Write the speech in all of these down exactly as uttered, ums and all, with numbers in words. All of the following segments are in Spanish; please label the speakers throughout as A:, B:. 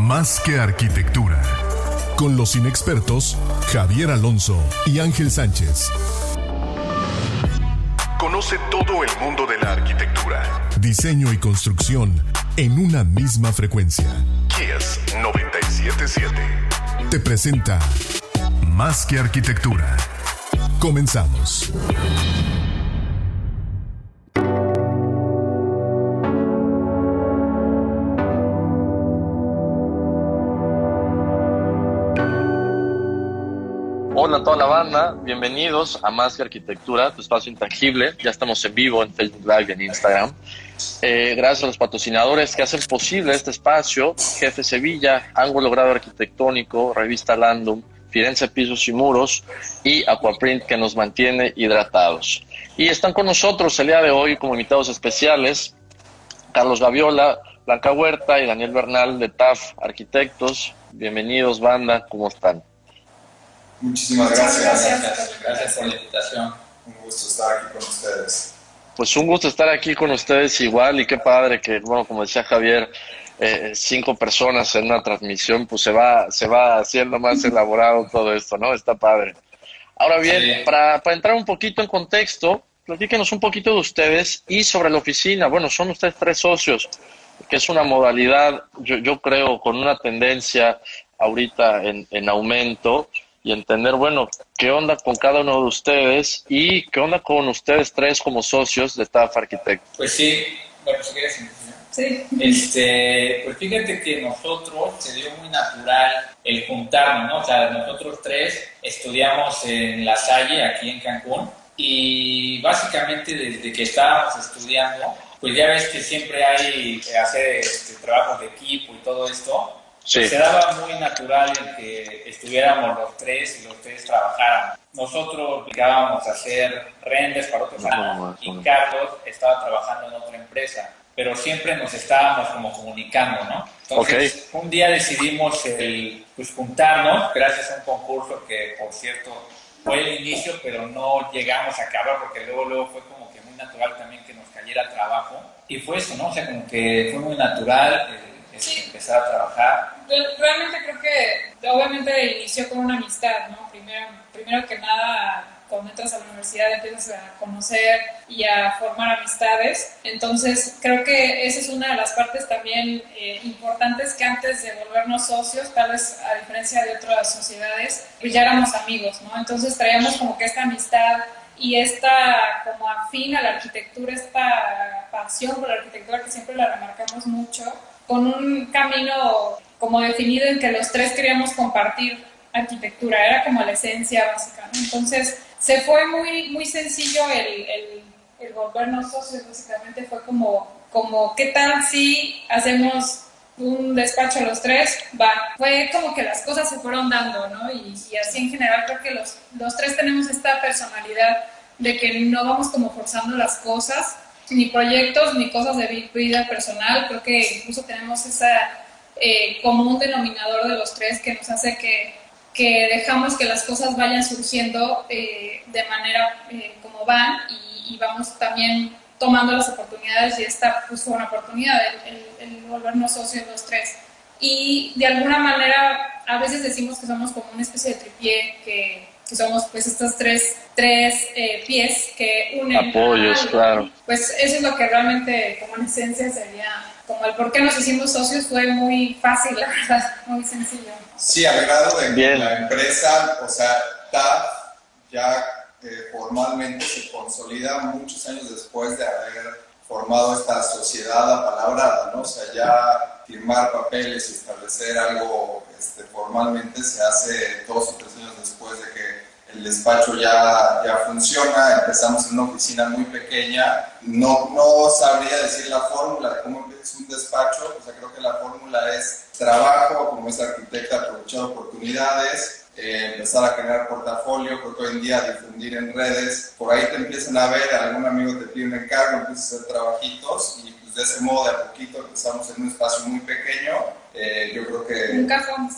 A: Más que arquitectura. Con los inexpertos Javier Alonso y Ángel Sánchez. Conoce todo el mundo de la arquitectura, diseño y construcción en una misma frecuencia. Kiss noventa y siete punto siete te presenta Más que arquitectura. Comenzamos.
B: Hola a toda la banda, bienvenidos a Más que Arquitectura, tu espacio intangible. Ya estamos en vivo en Facebook Live y en Instagram. Eh, gracias a los patrocinadores que hacen posible este espacio: Jefe Sevilla, Ángulo Grado Arquitectónico, Revista Landum, Firenze Pisos y Muros y Aquaprint, que nos mantiene hidratados. Y están con nosotros el día de hoy como invitados especiales Carlos Gaviola, Blanca Huerta y Daniel Bernal de T A F Arquitectos. Bienvenidos, banda, ¿cómo están?
C: Muchísimas gracias.
D: Gracias, gracias. Gracias por la invitación.
C: Un gusto estar aquí con ustedes.
B: Pues un gusto estar aquí con ustedes igual, y qué padre que, bueno, como decía Javier, eh, cinco personas en una transmisión, pues se va se va haciendo más elaborado todo esto, ¿no? Está padre. Ahora bien, sí. para, para entrar un poquito en contexto, platíquenos un poquito de ustedes y sobre la oficina. Bueno, son ustedes tres socios, que es una modalidad, yo, yo creo, con una tendencia ahorita en, en aumento, y entender, bueno, qué onda con cada uno de ustedes y qué onda con ustedes tres como socios de T A F Arquitectos.
D: Pues sí, bueno, si quieres,
E: sí.
D: Este, pues fíjate que nosotros se dio muy natural el juntarnos, ¿no? O sea, nosotros tres estudiamos en La Salle, aquí en Cancún, y básicamente desde que estábamos estudiando, pues ya ves que siempre hay que hacer este, trabajos de equipo y todo esto.
B: Sí.
D: Se daba muy natural en que estuviéramos los tres y los tres trabajaran. Nosotros llegábamos a hacer renders para otros años y Carlos estaba trabajando en otra empresa, pero siempre nos estábamos como comunicando, ¿no? Entonces, okay. Un día decidimos el, pues, juntarnos, gracias a un concurso que, por cierto, fue el inicio, pero no llegamos a acabar porque luego, luego fue como que muy natural también que nos cayera trabajo. Y fue eso, ¿no? O sea, como que fue muy natural. Eh, Sí. Empezar a trabajar.
E: Realmente creo que obviamente inició con una amistad, ¿no? Primero, primero que nada, cuando entras a la universidad empiezas a conocer y a formar amistades. Entonces creo que esa es una de las partes también eh, importantes, que antes de volvernos socios, tal vez a diferencia de otras sociedades, pues ya éramos amigos, ¿no? Entonces traíamos como que esta amistad y esta como afín a la arquitectura, esta pasión por la arquitectura que siempre la remarcamos mucho, con un camino como definido en que los tres queríamos compartir arquitectura, era como la esencia básica, ¿no? Entonces se fue muy, muy sencillo el, el, el volvernos socios. Básicamente fue como, como ¿qué tal si hacemos un despacho los tres? Va, fue como que las cosas se fueron dando, ¿no? Y, y así en general creo que los, los tres tenemos esta personalidad de que no vamos como forzando las cosas, ni proyectos, ni cosas de vida personal. Creo que incluso tenemos ese eh, común denominador de los tres que nos hace que, que dejamos que las cosas vayan surgiendo eh, de manera eh, como van, y, y vamos también tomando las oportunidades, y esta pues, fue una oportunidad, el, el, el volvernos socios los tres. Y de alguna manera a veces decimos que somos como una especie de tripié, que, que somos pues estos tres, tres eh, pies que unen
B: apoyos,
E: algo.
B: Claro.
E: Pues eso es lo que realmente como en esencia sería como el por qué nos hicimos socios. Fue muy fácil, la verdad, muy sencillo.
C: Sí, al grado de
B: Bien.
C: La empresa, o sea, T A F ya eh, formalmente se consolida muchos años después de haber formado esta sociedad apalabrada, ¿no? O sea, ya firmar papeles y establecer algo este, formalmente se hace dos o tres años después de que el despacho ya, ya funciona. Empezamos en una oficina muy pequeña. No, no sabría decir la fórmula de cómo es un despacho. O sea, creo que la fórmula es trabajo, como es arquitecta, aprovechar oportunidades, eh, empezar a crear portafolio. Creo que hoy en día difundir en redes, por ahí te empiezan a ver, algún amigo te pide un encargo, empiezas a hacer trabajitos, y pues de ese modo de a poquito empezamos en un espacio muy pequeño. Eh, yo creo que...
E: Un cajón.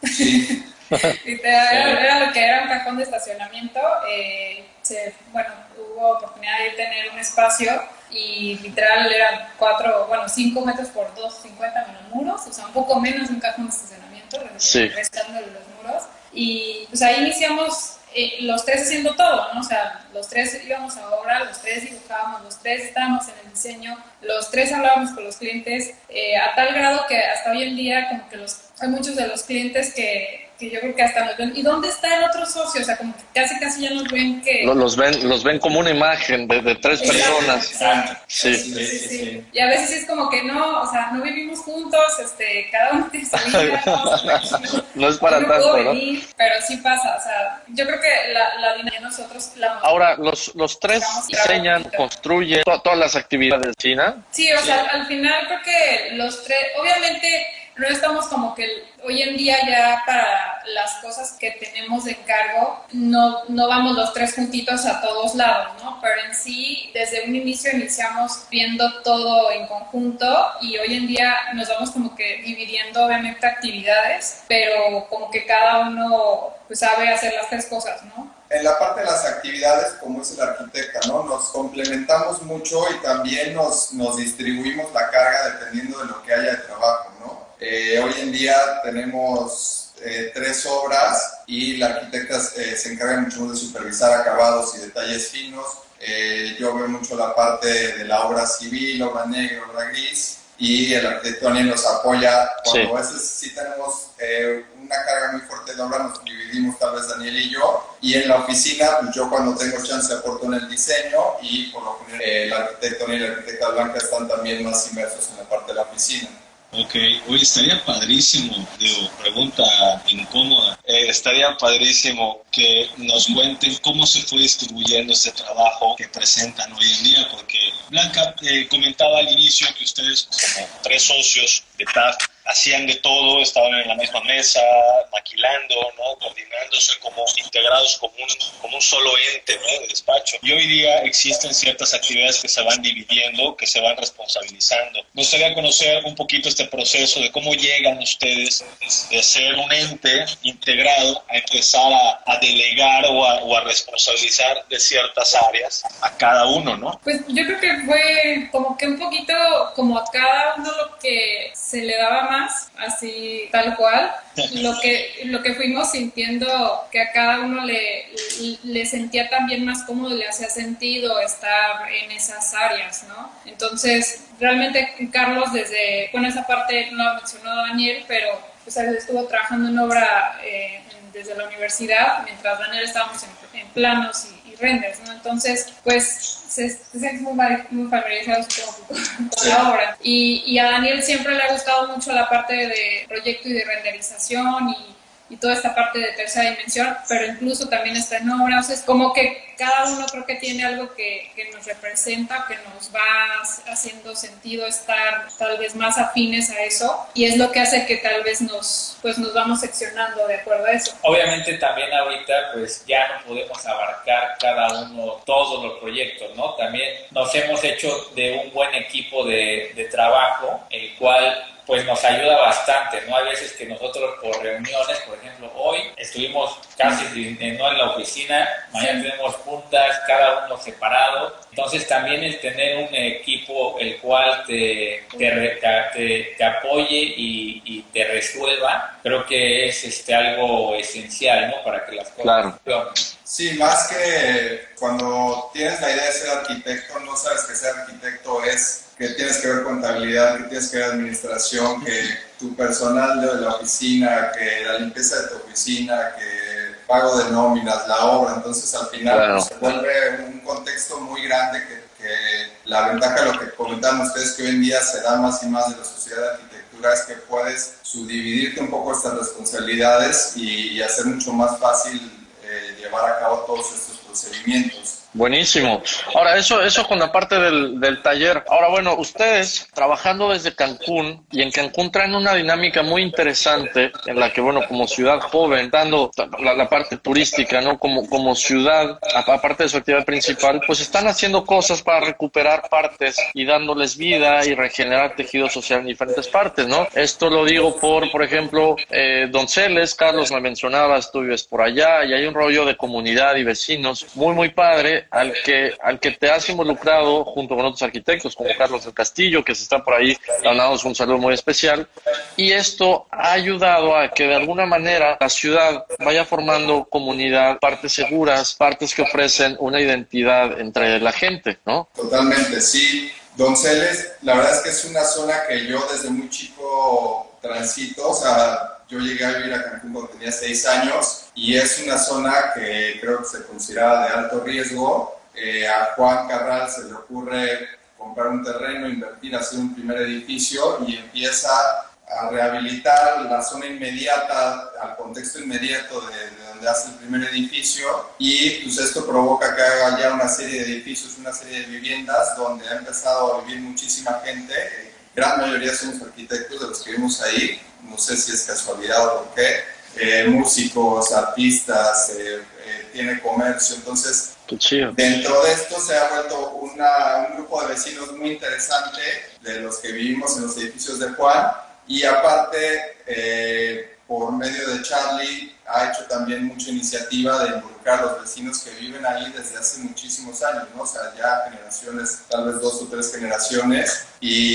C: Sí.
E: Y te, era, era lo que era un cajón de estacionamiento. Eh, se, bueno, hubo oportunidad de tener un espacio y literal eran cuatro, bueno, cinco metros por dos, cincuenta menos muros, o sea, un poco menos de un cajón de estacionamiento,
B: sí.
E: restando los muros. Y pues ahí iniciamos eh, los tres haciendo todo, ¿no? O sea, los tres íbamos a obra, los tres dibujábamos, los tres estábamos en el diseño, los tres hablábamos con los clientes, eh, a tal grado que hasta hoy en día como que los, hay muchos de los clientes que, que yo creo que hasta nos ven, ¿y dónde está el otro socio? O sea, como que casi casi ya nos ven que...
B: Los ven, los ven como una imagen de, de tres
E: Exacto,
B: personas.
E: Exacto.
B: Sí.
E: Sí, sí, sí, sí. Y a veces es como que no, o sea, no vivimos juntos, este, cada uno tiene su vida, no,
B: no es para
E: no
B: tanto,
E: puedo
B: ¿no?
E: venir, pero sí pasa, o sea, yo creo que la, la dinámica de nosotros... La
B: Ahora, los, los tres diseñan, construyen to- todas las actividades de China.
E: Sí, o sea, al final creo que los tres, obviamente no estamos como que hoy en día ya para las cosas que tenemos de encargo, no, no vamos los tres juntitos a todos lados, ¿no? Pero en sí, desde un inicio iniciamos viendo todo en conjunto y hoy en día nos vamos como que dividiendo obviamente actividades, pero como que cada uno pues sabe hacer las tres cosas, ¿no?
C: En la parte de las actividades, como es el arquitecta, ¿no? Nos complementamos mucho y también nos, nos distribuimos la carga dependiendo de lo que haya de trabajo, ¿no? Eh, hoy en día tenemos eh, tres obras y la arquitecta eh, se encarga mucho más de supervisar acabados y detalles finos. Eh, yo veo mucho la parte de la obra civil, obra negra, obra gris, y el arquitecto Daniel nos apoya. Cuando sí. a veces sí tenemos eh, una carga muy fuerte de obra, nos dividimos tal vez Daniel y yo, y en la oficina, pues yo cuando tengo chance aporto en el diseño, y por lo general eh, el arquitecto Daniel y la arquitecta Blanca están también más inmersos en la parte de la oficina.
F: Ok, hoy estaría padrísimo, digo, pregunta incómoda, eh, estaría padrísimo que nos cuenten cómo se fue distribuyendo este trabajo que presentan hoy en día, porque Blanca eh, comentaba al inicio que ustedes como tres socios de T A F hacían de todo, estaban en la misma mesa, maquilando, ¿no? Coordinándose como integrados como un, como un solo ente, ¿no? De despacho. Y hoy día existen ciertas actividades que se van dividiendo, que se van responsabilizando. Me gustaría conocer un poquito este proceso de cómo llegan ustedes de ser un ente integrado a empezar a, a delegar o a, o a responsabilizar de ciertas áreas a cada uno, ¿no?
E: Pues yo creo que fue como que un poquito como a cada uno lo que se le daba más, así tal cual, lo que, lo que fuimos sintiendo que a cada uno le, le sentía también más cómodo, le hacía sentido estar en esas áreas, ¿no? Entonces, realmente Carlos desde, bueno, esa parte no la mencionó Daniel, pero pues él estuvo trabajando en obra eh, desde la universidad, mientras Daniel estábamos en, en planos y, y renders, ¿no? Entonces, pues se sienten muy, muy familiarizados con, con la obra. Y, y a Daniel siempre le ha gustado mucho la parte de proyecto y de renderización y, y toda esta parte de tercera dimensión, pero incluso también está en obra. O sea, es como que cada uno creo que tiene algo que, que nos representa, que nos va haciendo sentido estar tal vez más afines a eso, y es lo que hace que tal vez nos, pues nos vamos seccionando de acuerdo a eso.
D: Obviamente también ahorita pues ya no podemos abarcar cada uno todos los proyectos, ¿no? También nos hemos hecho de un buen equipo de, de trabajo, el cual pues nos ayuda bastante, ¿no? Hay veces que nosotros por reuniones, por ejemplo, hoy estuvimos casi no en la oficina, mañana tenemos juntas, cada uno separado. Entonces también el tener un equipo el cual te, te, te, te apoye y, y te resuelva, creo que es este, algo esencial, ¿no? Para que las cosas
B: claro.
C: Sí, más que cuando tienes la idea de ser arquitecto, no sabes que ser arquitecto es que tienes que ver contabilidad, que tienes que ver administración, que tu personal de la oficina, que la limpieza de tu oficina, que pago de nóminas, la obra. Entonces al final claro. pues, se vuelve un contexto muy grande que, que la ventaja de lo que comentaban ustedes que hoy en día se da más y más de la sociedad de arquitectura es que puedes subdividirte un poco estas responsabilidades y, y hacer mucho más fácil eh, llevar a cabo todos estos procedimientos.
B: Buenísimo. Ahora, eso eso con la parte del, del taller. Ahora, bueno, ustedes trabajando desde Cancún, y en Cancún traen una dinámica muy interesante en la que, bueno, como ciudad joven, dando la, la parte turística, ¿no? Como, como ciudad, aparte de su actividad principal, pues están haciendo cosas para recuperar partes y dándoles vida y regenerar tejido social en diferentes partes, ¿no? Esto lo digo por, por ejemplo, eh, Donceles, Carlos me mencionabas, tú vives por allá, y hay un rollo de comunidad y vecinos muy, muy padre, ambiente al que, al que te has involucrado junto con otros arquitectos, como Carlos del Castillo, que se está por ahí, le mandamos un saludo muy especial, y esto ha ayudado a que de alguna manera la ciudad vaya formando comunidad, partes seguras, partes que ofrecen una identidad entre la gente, ¿no?
C: Totalmente, sí. Donceles, la verdad es que es una zona que yo desde muy chico transito, o sea, yo llegué a vivir a Cancún cuando tenía seis años y es una zona que creo que se considera de alto riesgo. Eh, a Juan Carral se le ocurre comprar un terreno, invertir, hacer un primer edificio y empieza a rehabilitar la zona inmediata, al contexto inmediato de, de donde hace el primer edificio, y pues esto provoca que haga ya una serie de edificios, una serie de viviendas donde ha empezado a vivir muchísima gente. Gran mayoría somos arquitectos de los que vivimos ahí, no sé si es casualidad o por qué, eh, músicos, artistas, eh, eh, tiene comercio, entonces dentro de esto se ha vuelto una, un grupo de vecinos muy interesante de los que vivimos en los edificios de Juan. Y aparte, eh, por medio de Charlie, ha hecho también mucha iniciativa de involucrar a los vecinos que viven ahí desde hace muchísimos años, ¿no? O sea, ya generaciones, tal vez dos o tres generaciones,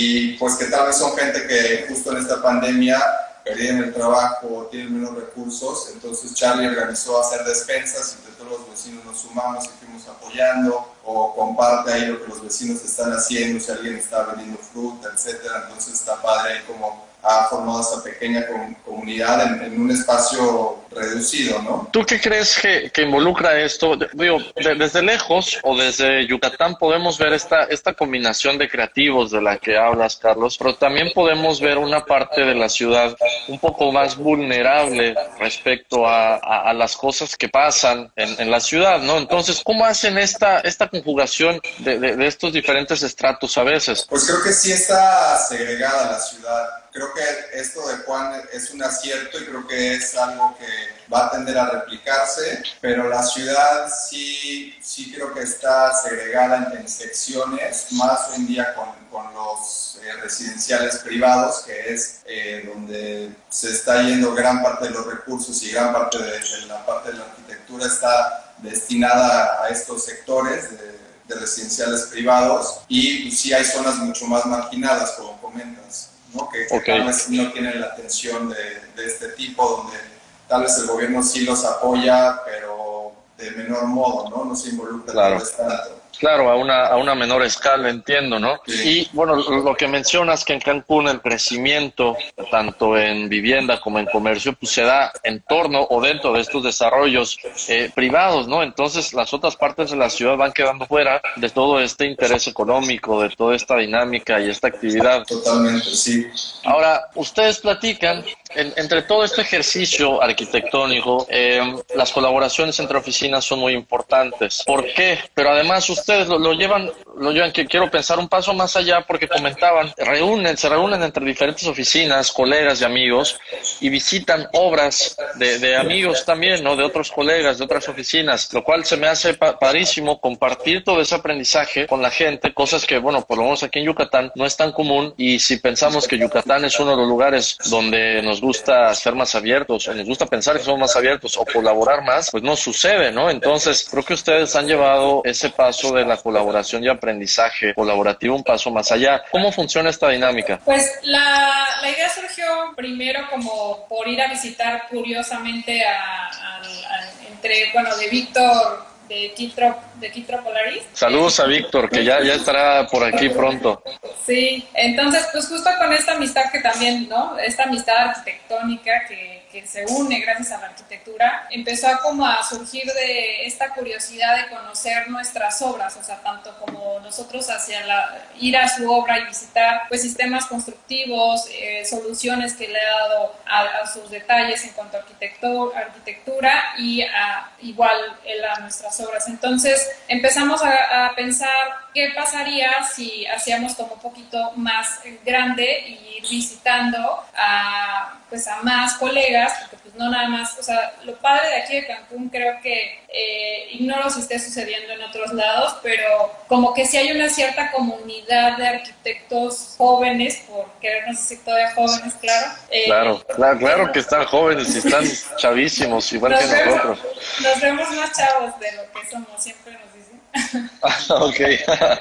C: y pues que tal vez son gente que justo en esta pandemia perdieron el trabajo, tienen menos recursos, entonces Charlie organizó hacer despensas, entre todos los vecinos nos sumamos y fuimos apoyando, o comparte ahí lo que los vecinos están haciendo, si alguien está vendiendo fruta, etcétera, entonces está padre ahí como ha formado esta pequeña com- comunidad en, en un espacio reducido, ¿no?
B: ¿Tú qué crees que, que involucra esto? Digo, de, desde lejos o desde Yucatán podemos ver esta, esta combinación de creativos de la que hablas, Carlos, pero también podemos ver una parte de la ciudad un poco más vulnerable respecto a, a, a las cosas que pasan en, en la ciudad, ¿no? Entonces, ¿cómo hacen esta, esta conjugación de, de, de estos diferentes estratos a veces?
C: Pues creo que sí está segregada la ciudad. Creo que esto de Juan es un acierto y creo que es algo que va a tender a replicarse, pero la ciudad sí, sí creo que está segregada en, en secciones, más hoy en día con, con los eh, residenciales privados, que es eh, donde se está yendo gran parte de los recursos y gran parte de, de la parte de la arquitectura está destinada a estos sectores de, de residenciales privados, y pues, sí hay zonas mucho más marginadas, como comentas, ¿no? Que, que okay. Tal vez no tienen la atención de, de este tipo, donde tal vez el gobierno sí los apoya, pero de menor modo, ¿no? No se involucra
B: claro.
C: tanto.
B: Claro, a una, a una menor escala, entiendo, ¿no? Sí. Y bueno, lo que mencionas que en Cancún el crecimiento, tanto en vivienda como en comercio, pues se da en torno o dentro de estos desarrollos eh, privados, ¿no? Entonces las otras partes de la ciudad van quedando fuera de todo este interés económico, de toda esta dinámica y esta actividad.
C: Totalmente, sí.
B: Ahora, ustedes platican, en, entre todo este ejercicio arquitectónico, eh, las colaboraciones entre oficinas son muy importantes. ¿Por qué? Pero además ustedes Ustedes lo, lo llevan, lo llevan, que quiero pensar un paso más allá, porque comentaban, reúnen, se reúnen entre diferentes oficinas, colegas y amigos, y visitan obras de, de amigos también, ¿no? De otros colegas, de otras oficinas, lo cual se me hace pa- padrísimo compartir todo ese aprendizaje con la gente, cosas que, bueno, por lo menos aquí en Yucatán no es tan común, y si pensamos que Yucatán es uno de los lugares donde nos gusta ser más abiertos, o nos gusta pensar que somos más abiertos, o colaborar más, pues no sucede, ¿no? Entonces, creo que ustedes han llevado ese paso de de la colaboración y aprendizaje colaborativo un paso más allá. ¿Cómo funciona esta dinámica?
E: Pues la, la idea surgió primero como por ir a visitar curiosamente a, a, a entre, bueno, de Víctor de Kitro, de Kitro Polaris.
B: Saludos a Víctor, que ya, ya estará por aquí pronto.
E: Sí, entonces pues justo con esta amistad que también, ¿no? Esta amistad arquitectónica que, que se une gracias a la arquitectura, empezó a como a surgir de esta curiosidad de conocer nuestras obras, o sea, tanto como nosotros hacia la, ir a su obra y visitar pues sistemas constructivos, eh, soluciones que le ha dado a, a sus detalles en cuanto a arquitectura, arquitectura y a, igual él a nuestras obras. Entonces empezamos a, a pensar qué pasaría si hacíamos como un poquito más grande y ir visitando a, pues a más colegas, porque pues no nada más, o sea, lo padre de aquí de Cancún creo que, eh, ignoro si esté sucediendo en otros lados, pero como que sí hay una cierta comunidad de arquitectos jóvenes, por querernos decir todavía jóvenes, claro.
B: Eh, claro, claro, claro que están jóvenes y están chavísimos, igual nos que
E: vemos,
B: nosotros.
E: Nos vemos más chavos de lo que somos, siempre nos dicen.
B: Ok.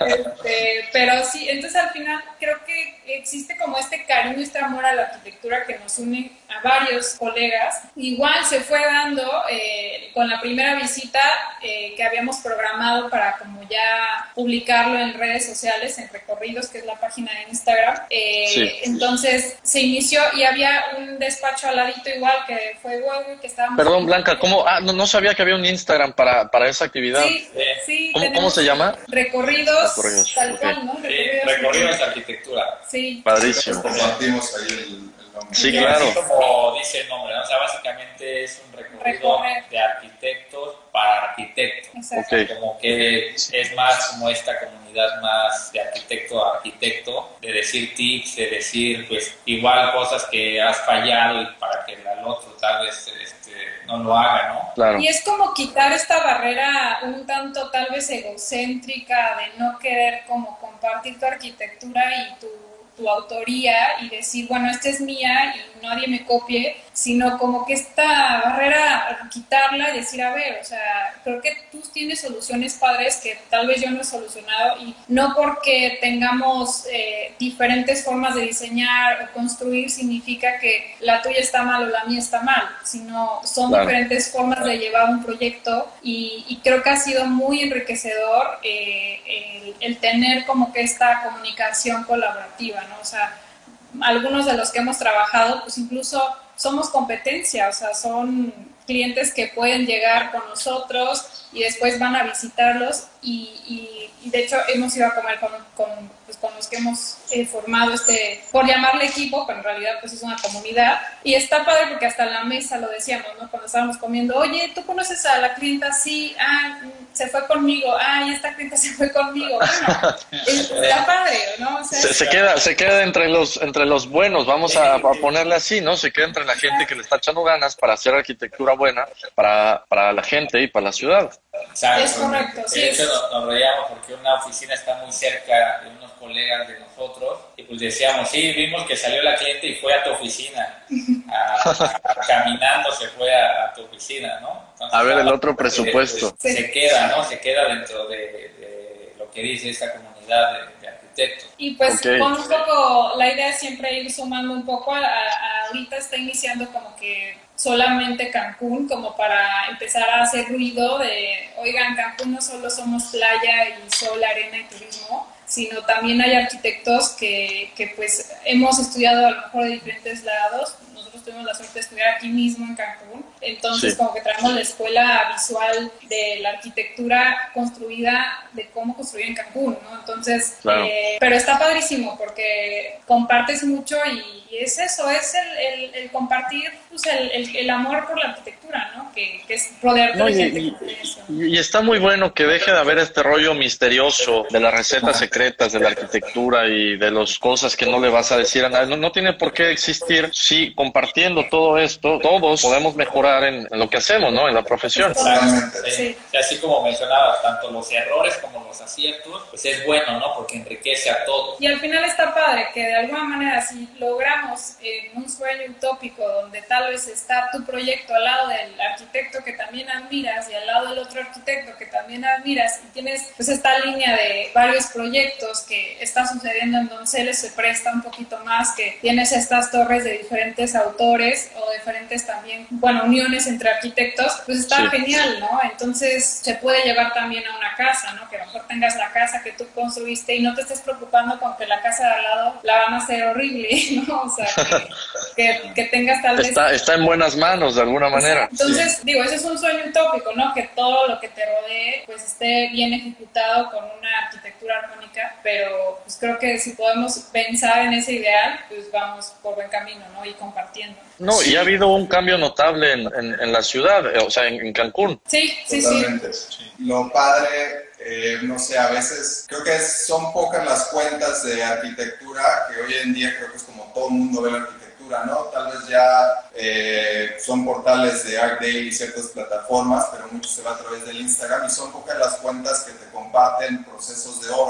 E: Este, pero sí, entonces al final creo que existe como este cariño, este amor a la arquitectura que nos une a varios colegas. Igual se fue dando eh, con la primera visita eh, que habíamos programado para como ya publicarlo en redes sociales, en Recorridos, que es la página de Instagram. Eh, sí. Entonces se inició y había un despacho al ladito igual que fue Huevo, que estábamos...
B: Perdón, Blanca, ¿cómo? Ah, no, no sabía que había un Instagram para, para esa actividad.
E: Sí, sí.
B: ¿Cómo, ¿cómo se llama?
E: Recorridos,
B: Recorridos
E: tal
B: okay.
E: cual, ¿no?
D: Recorridos, sí, Recorridos de Arquitectura.
E: Sí.
B: Padrísimo.
C: Compartimos ahí el, el nombre.
B: Sí, claro.
D: Como dice el nombre, ¿no? O sea, básicamente es un recorrido Recorrer. de arquitectos para arquitectos.
B: Okay.
D: Como que es más como esta comunidad más de arquitecto a arquitecto, de decir tips, de decir pues igual cosas que has fallado y para que el otro tal vez este, no lo haga, ¿no?
B: Claro.
E: Y es como quitar esta barrera un tanto tal vez egocéntrica de no querer como compartir tu arquitectura y tu tu autoría y decir, bueno, esta es mía y nadie me copie, sino como que esta barrera, quitarla y decir, a ver, o sea, creo que tú tienes soluciones padres que tal vez yo no he solucionado y no porque tengamos eh, diferentes formas de diseñar o construir significa que la tuya está mal o la mía está mal, sino son claro. diferentes formas de llevar un proyecto y, y creo que ha sido muy enriquecedor eh, el, el tener como que esta comunicación colaborativa, ¿no? O sea, algunos de los que hemos trabajado, pues incluso somos competencia, o sea, son clientes que pueden llegar con nosotros y después van a visitarlos y, y, y de hecho hemos ido a comer con, con, pues, con los que hemos eh, formado este, por llamarle equipo, pero en realidad pues es una comunidad y está padre porque hasta en la mesa lo decíamos, ¿no? Cuando estábamos comiendo, oye, ¿tú conoces a la clienta? Sí, ah, se fue conmigo, ah, y esta clienta se fue conmigo, bueno, está padre, ¿no? O sea,
B: se, se queda, se queda entre los, entre los buenos, vamos a, a ponerle así, ¿no? Se queda entre la gente que le está echando ganas para hacer arquitectura buena para, para la gente y para la ciudad.
D: Exacto.
E: Es correcto, sí.
D: De hecho, nos, nos reíamos porque una oficina está muy cerca de unos colegas de nosotros y pues decíamos, sí, vimos que salió la cliente y fue a tu oficina, a, a, a, caminando se fue a, a tu oficina, ¿no? Entonces,
B: a ver el otro presupuesto.
D: Pues, se queda, ¿no? Se queda dentro de, de lo que dice esta comunidad de, de arquitectos.
E: Y pues
B: okay.
E: con un poco, la idea es siempre ir sumando un poco, a, a, ahorita está iniciando como que solamente Cancún, como para empezar a hacer ruido de, oigan, Cancún no solo somos playa y sol, arena y turismo, sino también hay arquitectos que, que pues hemos estudiado a lo mejor de diferentes lados. Nosotros tuvimos la suerte de estudiar aquí mismo en Cancún, entonces sí. como que traemos la escuela visual de la arquitectura construida, de cómo construir en Cancún, ¿no? Entonces, claro. eh, pero está padrísimo porque compartes mucho y, y es eso, es el, el, el compartir pues, el, el, el amor por la arquitectura, ¿no? Que, que es rodearte no, de gente
B: y,
E: con eso.
B: Y está muy bueno que deje de haber este rollo misterioso de las recetas secretas de la arquitectura y de las cosas que no le vas a decir a nadie. No, no tiene por qué existir. Sí, compartiendo todo esto, todos podemos mejorar en, en lo que hacemos, ¿no? En la profesión.
D: Exactamente. Sí. Sí. Así como mencionabas, tanto los errores como los aciertos, pues es bueno, ¿no? Porque enriquece a todos.
E: Y al final está padre que de alguna manera si logramos en un sueño utópico donde tal vez está tu proyecto al lado del arquitecto que también admiras y al lado del otro arquitecto que también admiras y tienes pues esta línea de varios proyectos que está sucediendo en Donceles, se presta un poquito más, que tienes estas torres de diferentes autores o diferentes también, bueno, uniones entre arquitectos, pues está sí. genial, ¿no? Entonces se puede llevar también a una casa, ¿no? Que a lo mejor tengas la casa que tú construiste y no te estés preocupando con que la casa de al lado la van a hacer horrible, ¿no? O sea, que, que, que tengas tal vez...
B: Está, está en buenas manos de alguna manera.
E: Entonces,
B: sí.
E: digo, ese es un sueño utópico, ¿no? Que todo lo que te rodee pues esté bien ejecutado con una arquitectura armónica, pero pues creo que si podemos pensar en ese ideal, pues vamos por buen camino, ¿no? Y compartiendo.
B: No, sí. Y ha habido un cambio notable en, en, en la ciudad, o sea, en, en Cancún.
E: Sí, sí,
C: Totalmente.
E: sí.
C: Lo padre, eh, no sé, a veces creo que son pocas las cuentas de arquitectura, que hoy en día creo que es como todo el mundo ve la arquitectura, ¿no? Tal vez ya eh, son portales de ArcDaily y ciertas plataformas, pero mucho se va a través del Instagram y son pocas las cuentas que te comparten procesos de obra.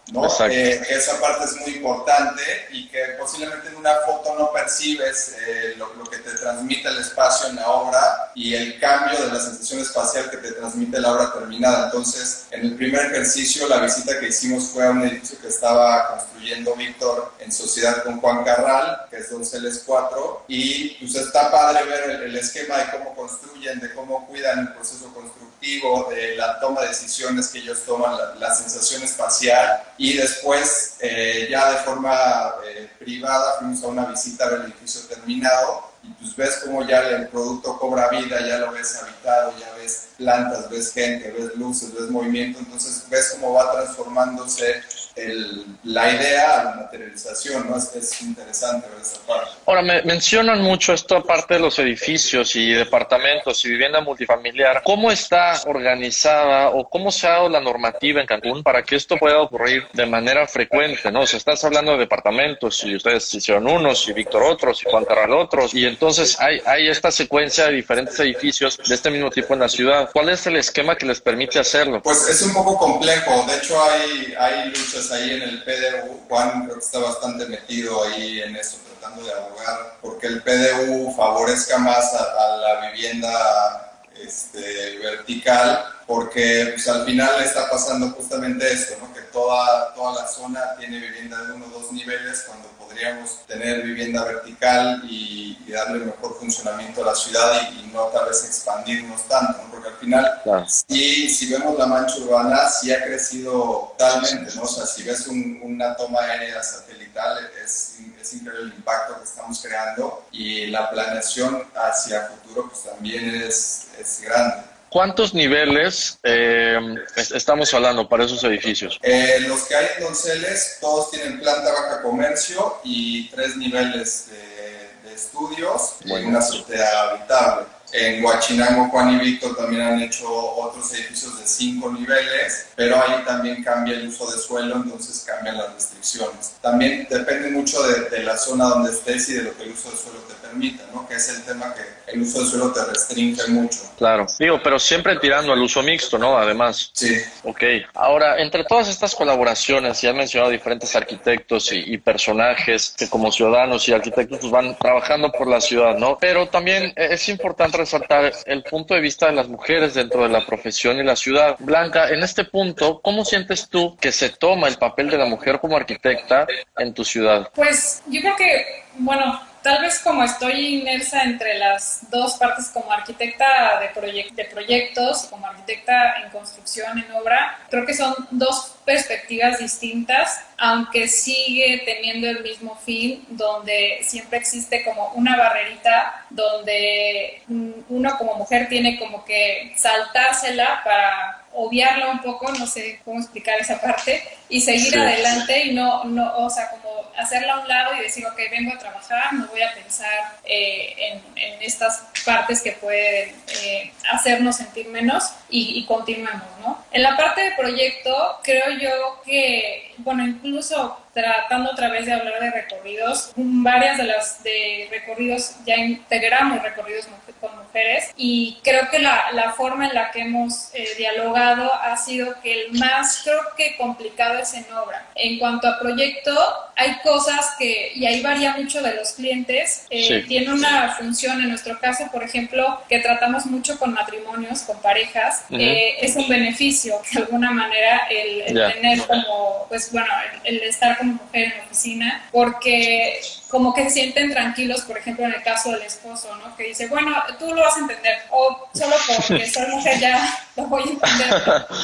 C: ¿no? Eh, esa parte es muy importante y que posiblemente en una foto no percibes eh, lo, lo que te transmite el espacio en la obra y el cambio de la sensación espacial que te transmite la obra terminada. Entonces, en el primer ejercicio, la visita que hicimos fue a un edificio que estaba construyendo Víctor en sociedad con Juan Carral, que es Donceles cuatro, y pues está padre ver el, el esquema de cómo construyen, de cómo cuidan el proceso constructivo, de la toma de decisiones que ellos toman, la, la sensación espacial, y después eh, ya de forma eh, privada fuimos a una visita al edificio terminado y pues ves cómo ya el producto cobra vida, ya lo ves habitado, ya ves plantas, ves gente, ves luces, ves movimiento, entonces ves cómo va transformándose el, la idea a la materialización, ¿no? Es, es interesante ver esa parte.
B: Ahora, me mencionan mucho esto aparte de los edificios y departamentos y vivienda multifamiliar. ¿Cómo está organizada o cómo se ha dado la normativa en Cancún para que esto pueda ocurrir de manera frecuente, ¿no? O sea, estás hablando de departamentos y ustedes hicieron unos y Víctor otros y Juan Carral otros, y entonces hay, hay esta secuencia de diferentes edificios de este mismo tipo en la ciudad. ¿Cuál es el esquema que les permite hacerlo?
C: Pues es un poco complejo. De hecho, hay, hay luchas ahí en el P D U. Juan creo que está bastante metido ahí en eso, tratando de abogar porque el P D U favorezca más a, a la vivienda este, vertical, porque pues, al final está pasando justamente esto, ¿no? Que toda, toda la zona tiene vivienda de uno o dos niveles cuando podríamos tener vivienda vertical y, y darle mejor funcionamiento a la ciudad y, y no tal vez expandirnos tanto, ¿no? Porque al final, claro. sí, si vemos la mancha urbana, sí ha crecido totalmente, ¿no? O sea, si ves un, una toma aérea satelital, es, es increíble el impacto que estamos creando y la planeación hacia futuro pues también es, es grande.
B: ¿Cuántos niveles eh, estamos hablando para esos edificios?
C: Eh, los que hay en Donceles, todos tienen planta baja comercio y tres niveles de, de estudios y una azotea habitable. En Huachinango, Juan y Víctor también han hecho otros edificios de cinco niveles, pero ahí también cambia el uso de suelo, entonces cambian las restricciones. También depende mucho de, de la zona donde estés y de lo que el uso de suelo te permita, ¿no? Que es el tema que el uso de suelo te restringe mucho.
B: Claro, digo, pero siempre tirando al uso mixto, ¿no? Además.
C: Sí.
B: Ok. Ahora, entre todas estas colaboraciones, ya han mencionado diferentes arquitectos y, y personajes que como ciudadanos y arquitectos pues van trabajando por la ciudad, ¿no? Pero también es importante resaltar el punto de vista de las mujeres dentro de la profesión y la ciudad. Blanca, en este punto, ¿cómo sientes tú que se toma el papel de la mujer como arquitecta en tu ciudad?
E: Pues yo creo que, bueno, tal vez como estoy inmersa entre las dos partes como arquitecta de, proye- de proyectos y como arquitecta en construcción, en obra, creo que son dos perspectivas distintas, aunque sigue teniendo el mismo fin, donde siempre existe como una barrerita donde uno como mujer tiene como que saltársela para obviarla un poco, no sé cómo explicar esa parte, y seguir sí. adelante y no, no, o sea, como hacerla a un lado y decir, ok, vengo a trabajar, no voy a pensar eh, en, en estas partes que pueden eh, hacernos sentir menos y, y continuemos, ¿no? En la parte de proyecto, creo yo que, bueno, incluso tratando otra vez de hablar de recorridos, varias de las de recorridos ya integramos recorridos con mujeres y creo que la, la forma en la que hemos eh, dialogado ha sido que el más, creo que complicado es en obra. En cuanto a proyecto, hay cosas que, y ahí varía mucho de los clientes, eh, sí. tiene una función, en nuestro caso, por ejemplo, que tratamos mucho con matrimonios, con parejas, uh-huh. eh, es un beneficio, de alguna manera, el, el yeah. tener como, pues bueno, el, el estar como mujer en oficina, porque como que se sienten tranquilos, por ejemplo, en el caso del esposo, ¿no? Que dice, bueno, tú lo vas a entender, o solo porque soy mujer ya lo voy a entender.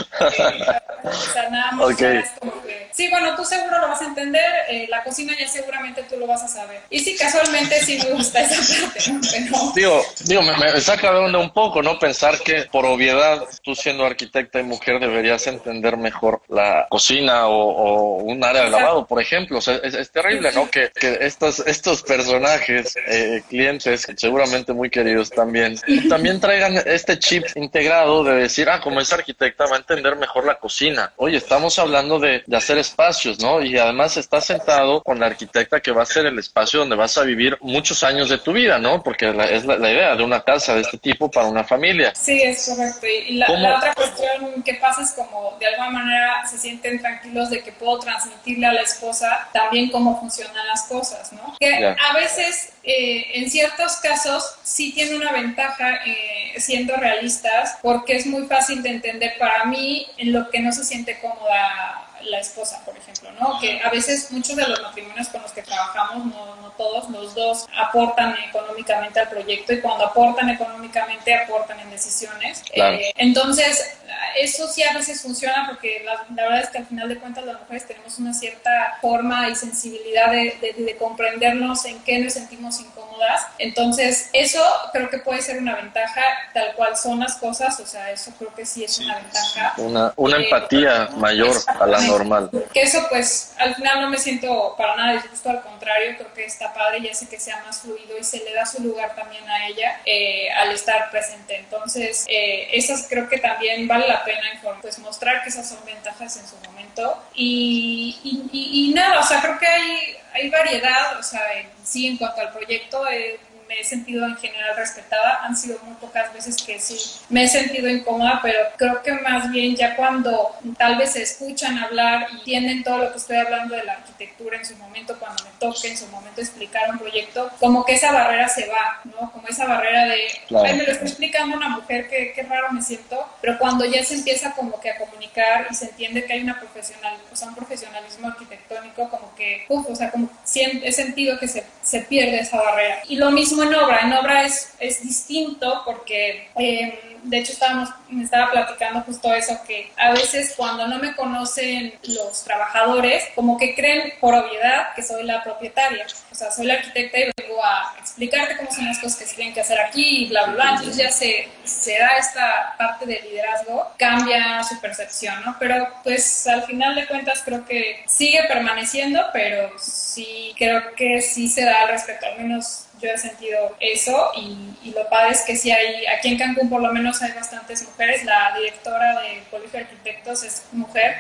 E: Eh, o sea, nada más okay. es como que, sí, bueno, tú seguro lo vas a entender, eh, la cocina ya seguramente tú lo vas a saber. Y sí, casualmente sí me gusta esa parte, ¿no? Pero...
B: Digo, digo me, me saca de onda un poco, ¿no? Pensar que por obviedad, tú siendo arquitecta y mujer deberías entender mejor la cocina o, o un área de lavado, por ejemplo. O sea, es, es terrible, ¿no? Que, que estos, estos personajes, eh, clientes, seguramente muy queridos también, también traigan este chip integrado de decir, ah, como es arquitecta va a entender mejor la cocina. Oye, estamos hablando de, de hacer espacios, ¿no? Y además estás sentado con la arquitecta que va a ser el espacio donde vas a vivir muchos años de tu vida, ¿no? Porque la, es la, la idea de una casa de este tipo para una familia.
E: Sí, es correcto. Y la, la otra cuestión que pasa es como de alguna manera se sienten tranquilos de que puedo transmitirle a la esposa también cómo funcionan las cosas, ¿no? Que yeah. a veces, eh, en ciertos casos, sí tiene una ventaja eh, siendo realistas, porque es muy fácil de entender para mí en lo que no se siente cómoda la esposa, por ejemplo, ¿no? Que a veces muchos de los matrimonios con los que trabajamos, no, no todos, los dos aportan económicamente al proyecto y cuando aportan económicamente aportan en decisiones. Claro. Eh, entonces, eso sí a veces funciona porque la, la verdad es que al final de cuentas las mujeres tenemos una cierta forma y sensibilidad de, de, de comprendernos en qué nos sentimos incómodas. Entonces, eso creo que puede ser una ventaja tal cual son las cosas, o sea, eso creo que sí es sí, una ventaja.
B: Una, una eh, empatía mayor a la normal.
E: Que eso pues al final no me siento para nada disgusto, al contrario, creo que está padre y hace que sea más fluido y se le da su lugar también a ella eh, al estar presente. Entonces, eh, esas creo que también vale la pena pues mostrar que esas son ventajas en su momento y, y, y, y nada, o sea, creo que hay, hay variedad, o sea, en, sí, en cuanto al proyecto eh, me he sentido en general respetada, han sido muy pocas veces que sí me he sentido incómoda, pero creo que más bien ya cuando tal vez se escuchan hablar y entienden todo lo que estoy hablando de la arquitectura en su momento, cuando me toque en su momento explicar un proyecto, como que esa barrera se va, ¿no? Como esa barrera de, claro. Ay, me lo está explicando una mujer, qué, qué raro me siento, pero cuando ya se empieza como que a comunicar y se entiende que hay una profesional, o sea, un profesionalismo arquitectónico, como que, uf, o sea, como he sentido que se, se pierde esa barrera. Y lo mismo en obra, en obra es, es distinto porque eh, de hecho estábamos, me estaba platicando justo eso, que a veces cuando no me conocen los trabajadores, como que creen por obviedad que soy la propietaria, o sea, soy la arquitecta y vengo a explicarte cómo son las cosas que se tienen que hacer aquí y bla, bla, bla. Entonces ya se, se da esta parte de liderazgo, cambia su percepción, ¿no? Pero pues al final de cuentas creo que sigue permaneciendo, pero sí, creo que sí se da al respecto, al menos yo he sentido eso y, y lo padre es que sí hay, aquí en Cancún por lo menos hay bastantes mujeres, la directora del Colegio de Arquitectos es mujer,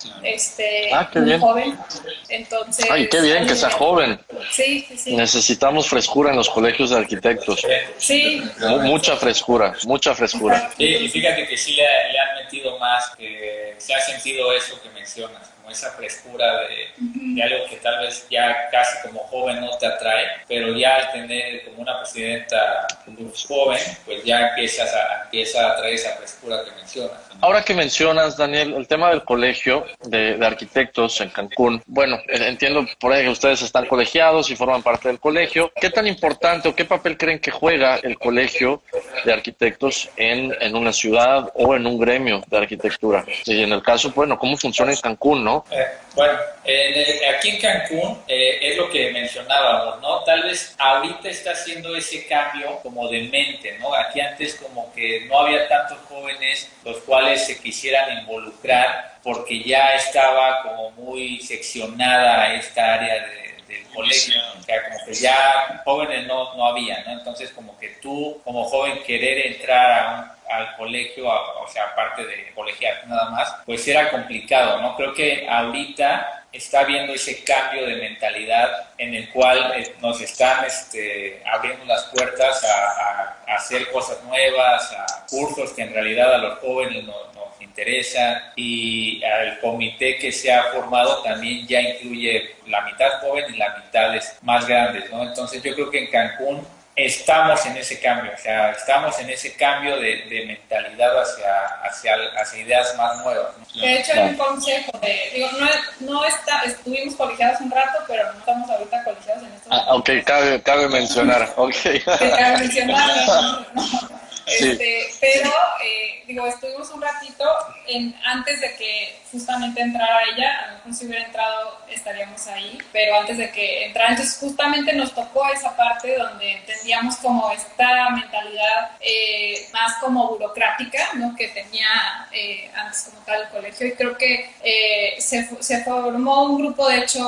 E: este,
B: ah, qué
E: muy
B: bien.
E: joven, entonces...
B: Ay, qué bien que sea joven.
E: Sí, sí, sí.
B: Necesitamos frescura en los colegios de arquitectos.
E: Sí.
B: Mucha frescura, mucha frescura.
D: Sí, y fíjate que sí le, le han metido más, que se ha sentido eso que mencionas, como esa frescura de, uh-huh. de algo que tal vez ya casi como joven no te atrae, pero ya al tener como una presidenta pues, joven, pues ya empiezas a, empieza a atraer esa frescura que mencionas, ¿no?
B: Ahora que mencionas, Daniel, el tema del colegio de, de arquitectos en Cancún, bueno, entiendo por ahí que ustedes están colegiados y forman parte del colegio. ¿Qué tan importante o qué papel creen que juega el colegio de arquitectos en, en una ciudad o en un gremio de arquitectura? Y en el caso, bueno, ¿cómo funciona en Cancún, no?
D: Eh, bueno, eh, aquí en Cancún eh, es lo que mencionábamos, ¿no? Tal vez ahorita está haciendo ese cambio como de mente, ¿no? Aquí antes como que no había tantos jóvenes los cuales se quisieran involucrar porque ya estaba como muy seccionada esta área de, del colegio, o sea, como que ya jóvenes no, no había, ¿no? Entonces como que tú como joven querer entrar a un al colegio, o sea, aparte de colegiar nada más, pues era complicado, ¿no? Creo que ahorita está habiendo ese cambio de mentalidad en el cual eh, nos están este, abriendo las puertas a, a, a hacer cosas nuevas, a cursos que en realidad a los jóvenes nos, nos interesan, y el comité que se ha formado también ya incluye la mitad joven y la mitad más grandes, ¿no? Entonces yo creo que en Cancún estamos en ese cambio, o sea, estamos en ese cambio de, de mentalidad hacia, hacia, hacia ideas más nuevas, ¿no?
E: De hecho, hay un consejo de, digo, no, no está, estuvimos colegiados un rato, pero no estamos ahorita colegiados en estos
B: ah, ok, cabe, cabe mencionar, ok.
E: Cabe mencionar, no, no.
B: Sí.
E: Este, pero, eh, digo, estuvimos un ratito en, antes de que justamente entrara ella, a lo mejor si hubiera entrado estaríamos ahí, pero antes de que entrara, entonces justamente nos tocó esa parte donde entendíamos como esta mentalidad eh, más como burocrática, ¿no? Que tenía eh, antes como tal el colegio, y creo que eh, se, se formó un grupo, de hecho,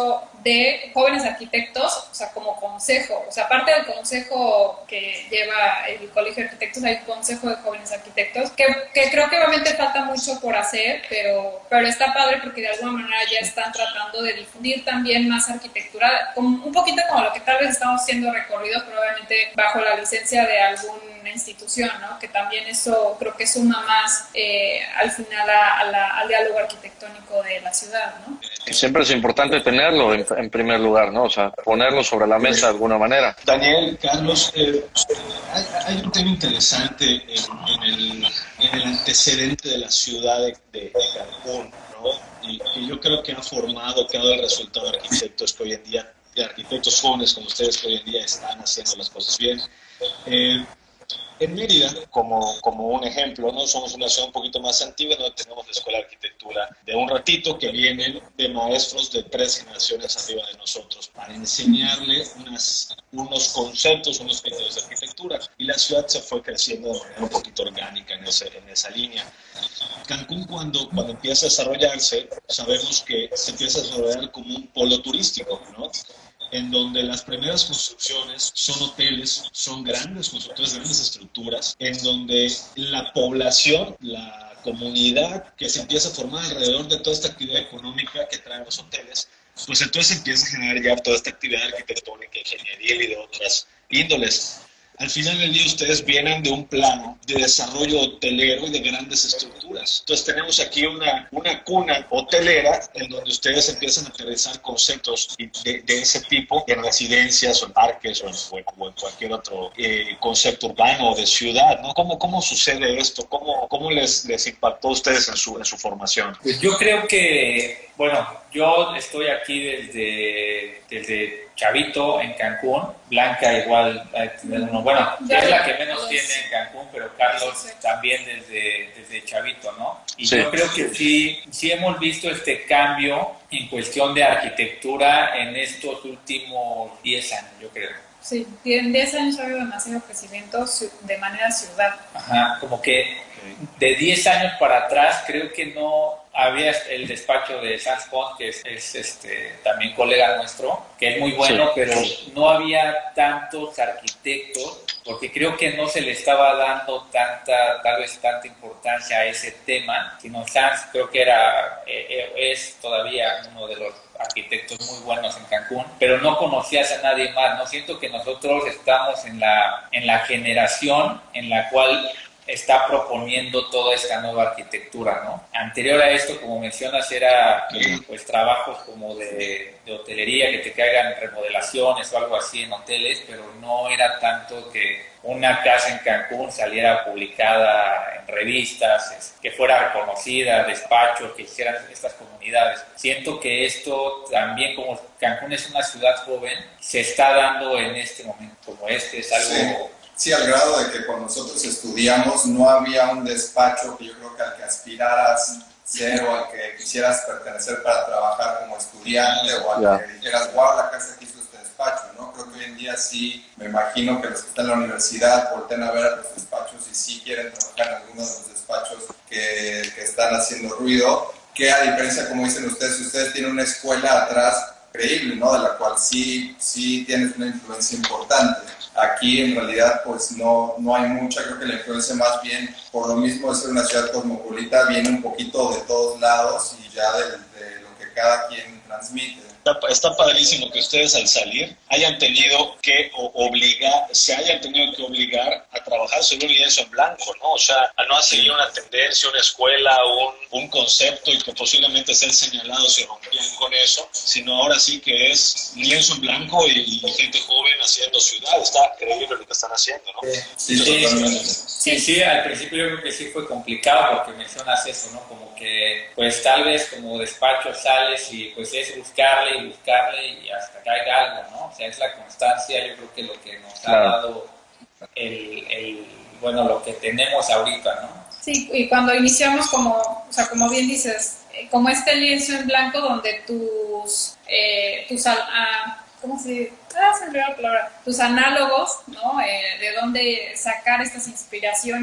E: de jóvenes arquitectos, o sea, como consejo. O sea, aparte del consejo que lleva el Colegio de Arquitectos, hay un consejo de jóvenes arquitectos, que, que creo que obviamente falta mucho por hacer, pero, pero está padre porque de alguna manera ya están tratando de difundir también más arquitectura, como, un poquito como lo que tal vez estamos haciendo recorrido, pero obviamente bajo la licencia de alguna institución, ¿no? Que también eso creo que suma más eh, al final a, a la, al diálogo arquitectónico de la ciudad, ¿no?
B: Siempre es importante tenerlo en, en primer lugar, ¿no? O sea, ponerlo sobre la mesa de alguna manera.
F: Daniel, Carlos, eh, hay, hay un tema interesante en, en, el, en el antecedente de la ciudad de, de, de Cancún, ¿no? Y, y yo creo que ha formado, que ha dado el resultado de arquitectos que hoy en día, de arquitectos jóvenes como ustedes que hoy en día están haciendo las cosas bien. Eh, En Mérida, como, como un ejemplo, ¿no? Somos una ciudad un poquito más antigua, donde tenemos la Escuela de Arquitectura de un ratito que vienen de maestros de tres generaciones arriba de nosotros para enseñarle unas, unos conceptos, unos criterios de arquitectura. Y la ciudad se fue creciendo de manera un poquito orgánica en, ese, en esa línea. Cancún, cuando, cuando empieza a desarrollarse, sabemos que se empieza a desarrollar como un polo turístico, ¿no? En donde las primeras construcciones son hoteles, son grandes constructores, grandes estructuras, en donde la población, la comunidad que se empieza a formar alrededor de toda esta actividad económica que traen los hoteles, pues entonces empieza a generar ya toda esta actividad arquitectónica, ingeniería y de otras índoles. Al final del día ustedes vienen de un plano de desarrollo hotelero y de grandes estructuras. Entonces tenemos aquí una, una cuna hotelera en donde ustedes empiezan a aterrizar conceptos de, de ese tipo en residencias o en parques o en, o en cualquier otro eh, concepto urbano o de ciudad, ¿no? ¿Cómo, cómo sucede esto? ¿Cómo, cómo les, les impactó a ustedes en su, en su formación?
D: Pues yo creo que, bueno, yo estoy aquí desde, desde chavito en Cancún. Blanca igual, bueno, es la que menos tiene en Cancún, pero Carlos también desde, desde chavito, ¿no? Y sí. Yo creo que sí, sí hemos visto este cambio en cuestión de arquitectura en estos últimos diez años, yo creo.
E: Sí, en diez años ha habido demasiado crecimiento de manera ciudad.
D: Ajá, como que de diez años para atrás creo que no había el despacho de Sanz Pons, que es, es este, también colega nuestro, que es muy bueno, sí. Pero no había tantos arquitectos, porque creo que no se le estaba dando tanta, tal vez tanta importancia a ese tema, sino Sanz creo que era, eh, es todavía uno de los arquitectos muy buenos en Cancún, pero no conocías a nadie más, ¿no? Siento que nosotros estamos en la, en la generación en la cual está proponiendo toda esta nueva arquitectura, ¿no? Anterior a esto, como mencionas, era pues trabajos como de, de hotelería, que te caigan remodelaciones o algo así en hoteles, pero no era tanto que una casa en Cancún saliera publicada en revistas, que fuera reconocida, despachos, que hicieran estas comunidades. Siento que esto también, como Cancún es una ciudad joven, se está dando en este momento, como este es algo...
C: Sí. Sí, al grado de que cuando nosotros estudiamos no había un despacho que yo creo que al que aspiraras ser o al que quisieras pertenecer para trabajar como estudiante o al yeah. que dijeras, wow, la casa que hizo este despacho, ¿no? Creo que hoy en día sí, me imagino que los que están en la universidad voltean a ver a los despachos y sí quieren trabajar en algunos de los despachos que, que están haciendo ruido, que a diferencia, como dicen ustedes, si ustedes tienen una escuela atrás creíble, ¿no? De la cual sí, sí tienes una influencia importante. Aquí en realidad pues no, no hay mucha, creo que la influencia más bien por lo mismo de ser una ciudad cosmopolita viene un poquito de todos lados y ya de, de lo que cada quien transmite.
F: Está, está padrísimo que ustedes al salir hayan tenido que obligar, se hayan tenido que obligar a trabajar sobre un lienzo en blanco, ¿no? O sea, a no seguir una tendencia, una escuela, un, un concepto y que posiblemente sean señalados y rompían con eso, sino ahora sí que es lienzo en blanco y, y gente joven haciendo ciudad. Está increíble lo que están haciendo, ¿no?
C: Sí,
D: sí,
C: totalmente.
D: Sí, sí, al principio yo creo que sí fue complicado porque mencionas eso, ¿no? Como que, pues tal vez como despacho sales y pues es buscarle y buscarle y hasta que haya algo, ¿no? O sea, es la constancia, yo creo que lo que nos claro. ha dado el, el, bueno, lo que tenemos ahorita, ¿no?
E: Sí, y cuando iniciamos como, o sea, como bien dices, como este lienzo en blanco donde tus, eh, tus, ah, ¿cómo se dice? Ah, se me olvidó la palabra. Tus análogos, ¿no? Eh, de dónde sacar estas inspiraciones,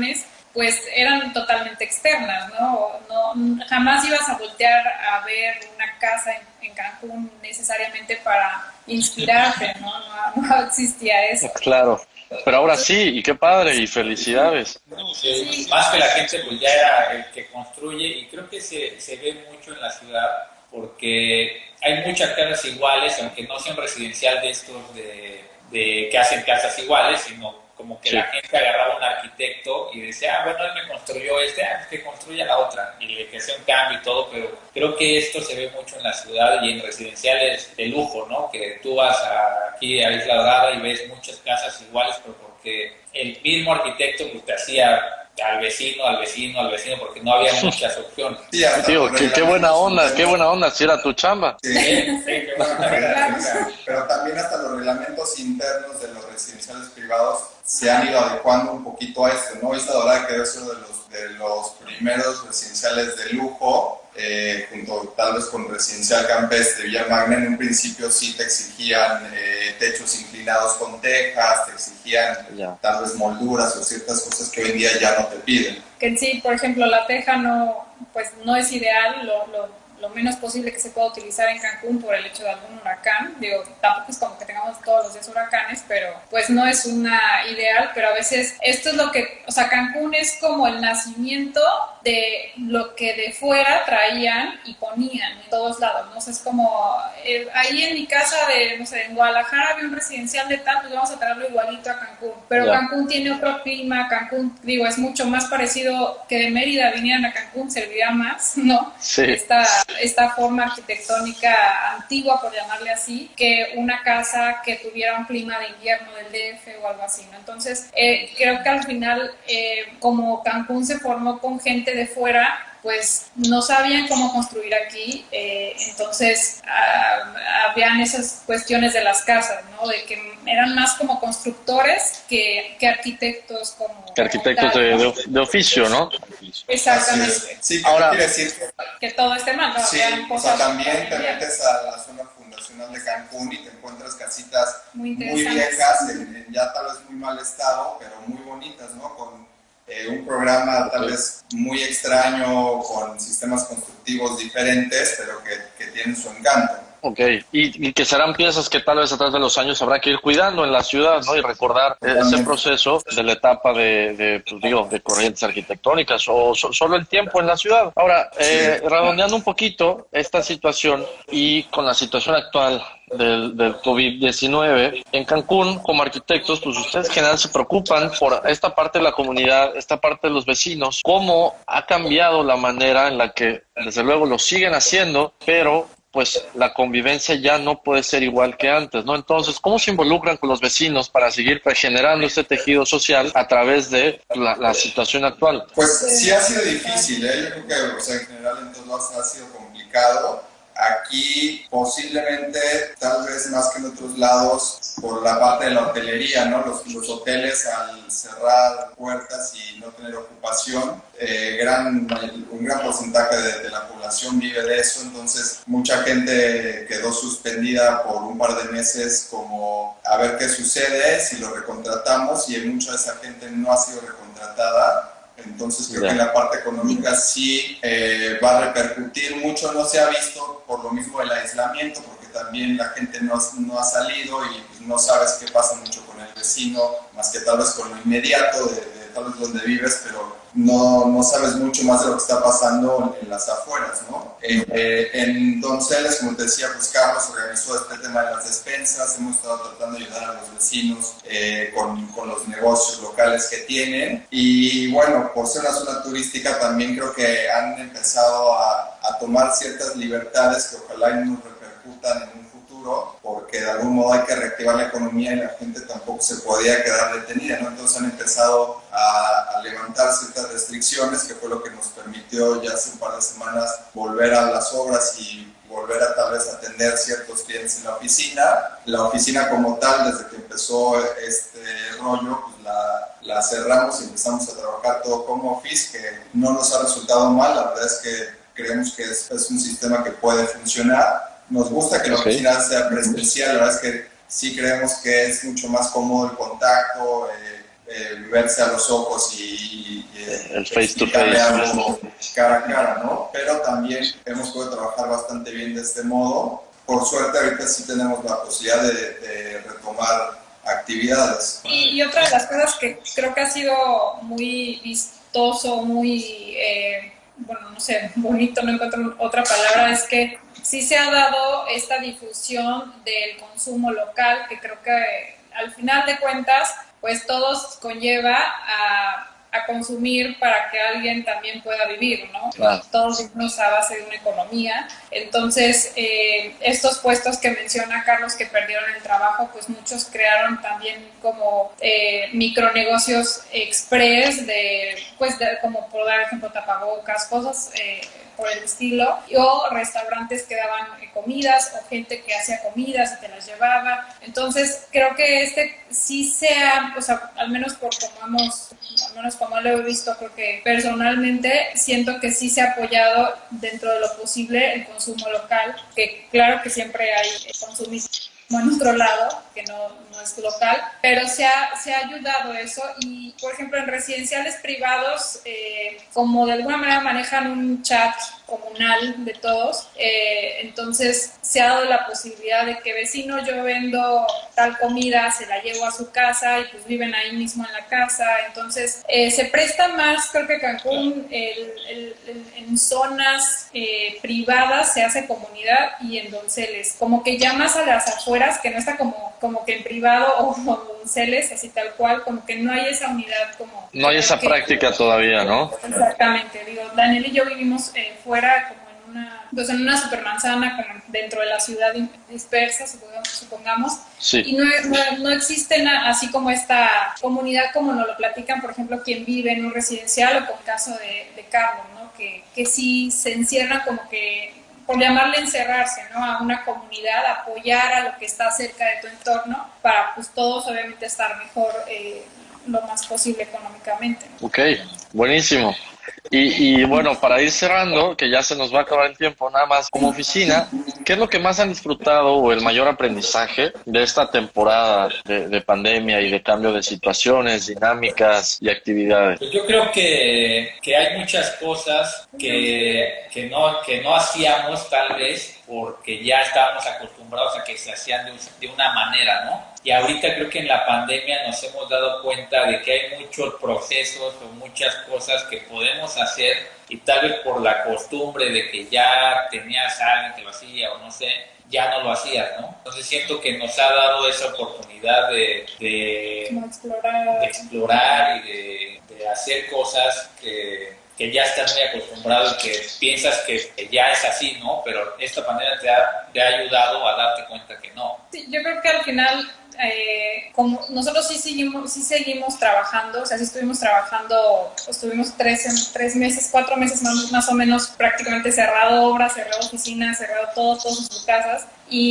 E: pues eran totalmente externas, ¿no? No, jamás ibas a voltear a ver una casa en, en Cancún necesariamente para inspirarte, ¿no? No, no existía eso.
B: Claro, pero ahora sí, y qué padre, y felicidades.
D: No, sí. Más que la gente, pues ya era el que construye, y creo que se, se ve mucho en la ciudad, porque hay muchas casas iguales, aunque no sean residencial de estos de, de que hacen casas iguales, sino como que sí. La gente agarraba a un arquitecto y decía, ah, bueno, él me construyó este, ah, que construya la otra, y le hacía un cambio y todo, pero creo que esto se ve mucho en la ciudad y en residenciales de lujo, ¿no? Que tú vas a, aquí a Isla Dorada y ves muchas casas iguales, pero porque el mismo arquitecto pues, te hacía al vecino, al vecino, al vecino, porque no había muchas opciones.
B: Sí, tío, qué, qué buena onda, qué buena onda, si era tu chamba.
C: Sí, sí, qué buena onda. Pero también hasta los reglamentos internos de los residenciales privados se han ido adecuando un poquito a esto, ¿no? Isla Dorada que debe ser de los, de los primeros residenciales de lujo, eh, junto tal vez con Residencial Campestre de Villa Magna. En un principio sí te exigían eh, techos inclinados con tejas, te exigían yeah. tal vez molduras o ciertas cosas que hoy en día ya no te piden.
E: Que en sí, por ejemplo, la teja no, pues no es ideal, lo, lo, lo menos posible que se pueda utilizar en Cancún por el hecho de algún huracán. Digo, tampoco es como que tengamos todos los días huracanes, pero pues no es una ideal, pero a veces esto es lo que, o sea, Cancún es como el nacimiento de lo que de fuera traían y ponían en todos lados, ¿no? O sea, es como, eh, ahí en mi casa de, no sé, en Guadalajara había un residencial de tal, pues vamos a traerlo igualito a Cancún, pero yeah. Cancún tiene otro clima, Cancún, digo, es mucho más parecido que de Mérida vinieran a Cancún, serviría más, ¿no?
B: Sí.
E: Esta, esta forma arquitectónica antigua, por llamarle así, que una casa que tuviera un clima de invierno del D F o algo así, ¿no? Entonces, eh, creo que al final, eh, como Cancún se formó con gente de fuera, pues no sabían cómo construir aquí, eh, entonces uh, habían esas cuestiones de las casas, ¿no? De que eran más como constructores que, que arquitectos como...
B: Que arquitectos tal, de, ¿no? de, de oficio, ¿no?
E: Exactamente.
C: Sí, ahora quiere decir
E: que, que todo esté mal, ¿no?
C: Sí, o sea, también te metes a la zona fundacional de Cancún y te encuentras casitas muy, muy viejas, en, en ya tal vez muy mal estado, pero muy bonitas, ¿no? Con Eh, un programa tal vez muy extraño, con sistemas constructivos diferentes, pero que, que tienen su encanto.
B: Ok, y, y que serán piezas que tal vez a través de los años habrá que ir cuidando en la ciudad, ¿no? Y recordar Totalmente. Ese proceso de la etapa de, de, pues, digo, de corrientes arquitectónicas o so, solo el tiempo en la ciudad. Ahora, eh, sí. redondeando un poquito esta situación y con la situación actual del, del COVID diecinueve, en Cancún, como arquitectos, pues ustedes en general se preocupan por esta parte de la comunidad, esta parte de los vecinos, cómo ha cambiado la manera en la que, desde luego, lo siguen haciendo, pero pues la convivencia ya no puede ser igual que antes, ¿no? Entonces, ¿cómo se involucran con los vecinos para seguir generando este tejido social a través de la, la situación actual?
C: Pues sí ha sido difícil, ¿eh? Yo creo que, o sea, en general en todos lados ha sido complicado. Aquí posiblemente, tal vez más que en otros lados, por la parte de la hotelería, ¿no? Los, los hoteles al cerrar puertas y no tener ocupación, eh, gran, un gran porcentaje de, de la población vive de eso, entonces mucha gente quedó suspendida por un par de meses como a ver qué sucede si lo recontratamos, y mucha de esa gente no ha sido recontratada. Entonces creo yeah. que en la parte económica sí eh, va a repercutir mucho. No se ha visto por lo mismo del aislamiento, porque también la gente no, no ha salido y pues, no sabes qué pasa mucho con el vecino, más que tal vez con lo inmediato de, de tal vez donde vives, pero no, no sabes mucho más de lo que está pasando en, en las afueras, ¿no? Eh, eh, en Donceles, como te decía, pues Carlos organizó este tema de las despensas. Hemos estado tratando de ayudar a los vecinos eh, con, con los negocios locales que tienen, y bueno, por ser una zona turística también creo que han empezado a, a tomar ciertas libertades que ojalá no repercutan en un futuro, porque de algún modo hay que reactivar la economía y la gente tampoco se podía quedar detenida, ¿no? Entonces han empezado a, a levantar ciertas restricciones, que fue lo que nos permitió ya hace un par de semanas volver a las obras y volver a tal vez atender ciertos clientes en la oficina. La oficina como tal, desde que empezó este rollo, pues la, la cerramos y empezamos a trabajar todo como office, que no nos ha resultado mal. La verdad es que creemos que es, es un sistema que puede funcionar. Nos gusta que la okay. oficina sea presencial, la verdad es que sí creemos que es mucho más cómodo el contacto, eh, eh, verse a los ojos y, y
B: el face to
C: face.
B: Algo
C: cara a cara, ¿no? Pero también hemos podido trabajar bastante bien de este modo. Por suerte ahorita sí tenemos la posibilidad de, de retomar actividades.
E: Y, y otra de las cosas que creo que ha sido muy vistoso, muy, eh, bueno, no sé, bonito, no encuentro otra palabra, es que sí se ha dado esta difusión del consumo local, que creo que al final de cuentas, pues todos conlleva a, a consumir para que alguien también pueda vivir, ¿no?
B: Claro.
E: Todos vivimos a base de una economía. Entonces, eh, estos puestos que menciona Carlos que perdieron el trabajo, pues muchos crearon también como eh, micronegocios express de, pues de, como por dar ejemplo, tapabocas, cosas eh, por el estilo, o restaurantes que daban eh, comidas, o gente que hacía comidas y te las llevaba. Entonces, creo que este sí sea, o sea, al menos por como hemos, al menos como lo he visto, creo que personalmente siento que sí se ha apoyado dentro de lo posible el consumo local, que claro que siempre hay consumismo en otro lado, que no, no es local, pero se ha, se ha ayudado eso. Y, por ejemplo, en residenciales privados, eh, como de alguna manera manejan un chat comunal de todos, eh, entonces se ha dado la posibilidad de que vecino, yo vendo tal comida, se la llevo a su casa y pues viven ahí mismo en la casa. Entonces eh, se presta más, creo que Cancún, el, el, el, en zonas eh, privadas se hace comunidad, y en Donceles, como que ya más a las afueras, que no está como, como que en privado o en Donceles, así tal cual, como que no hay esa unidad como...
B: No hay esa
E: que,
B: práctica todavía, ¿no?
E: Exactamente, digo, Daniel y yo vivimos eh, fuera, como en una, pues en una supermanzana, como dentro de la ciudad dispersa, supongamos,
B: sí.
E: Y no, no, no existe na, así como esta comunidad como nos lo platican, por ejemplo, quien vive en un residencial, o con el caso de, de Carlos, ¿no? Que, que sí se encierra como que, por llamarle encerrarse, ¿no? A una comunidad, apoyar a lo que está cerca de tu entorno, para pues todos obviamente estar mejor eh, lo más posible económicamente, ¿no?
B: Ok, buenísimo. Y, y bueno, para ir cerrando, que ya se nos va a acabar el tiempo, nada más como oficina, ¿qué es lo que más han disfrutado o el mayor aprendizaje de esta temporada de, de pandemia y de cambio de situaciones, dinámicas y actividades?
D: Pues yo creo que, que hay muchas cosas que, que, no, que no hacíamos tal vez porque ya estábamos acostumbrados a que se hacían de, de una manera, ¿no? Y ahorita creo que en la pandemia nos hemos dado cuenta de que hay muchos procesos o muchas cosas que podemos hacer, y tal vez por la costumbre de que ya tenías a alguien que lo hacía o no sé, ya no lo hacías, ¿no? Entonces siento que nos ha dado esa oportunidad de, de,
E: explorar.
D: de explorar y de, de hacer cosas que, que ya estás muy acostumbrado y que piensas que, que ya es así, ¿no? Pero esta pandemia te ha, te ha ayudado a darte cuenta que no.
E: Sí, yo creo que al final... Eh, como nosotros sí seguimos, sí seguimos trabajando, o sea, sí estuvimos trabajando, estuvimos tres, tres meses, cuatro meses más, más o menos prácticamente cerrado obra, cerrado oficina, cerrado todo, todas sus casas,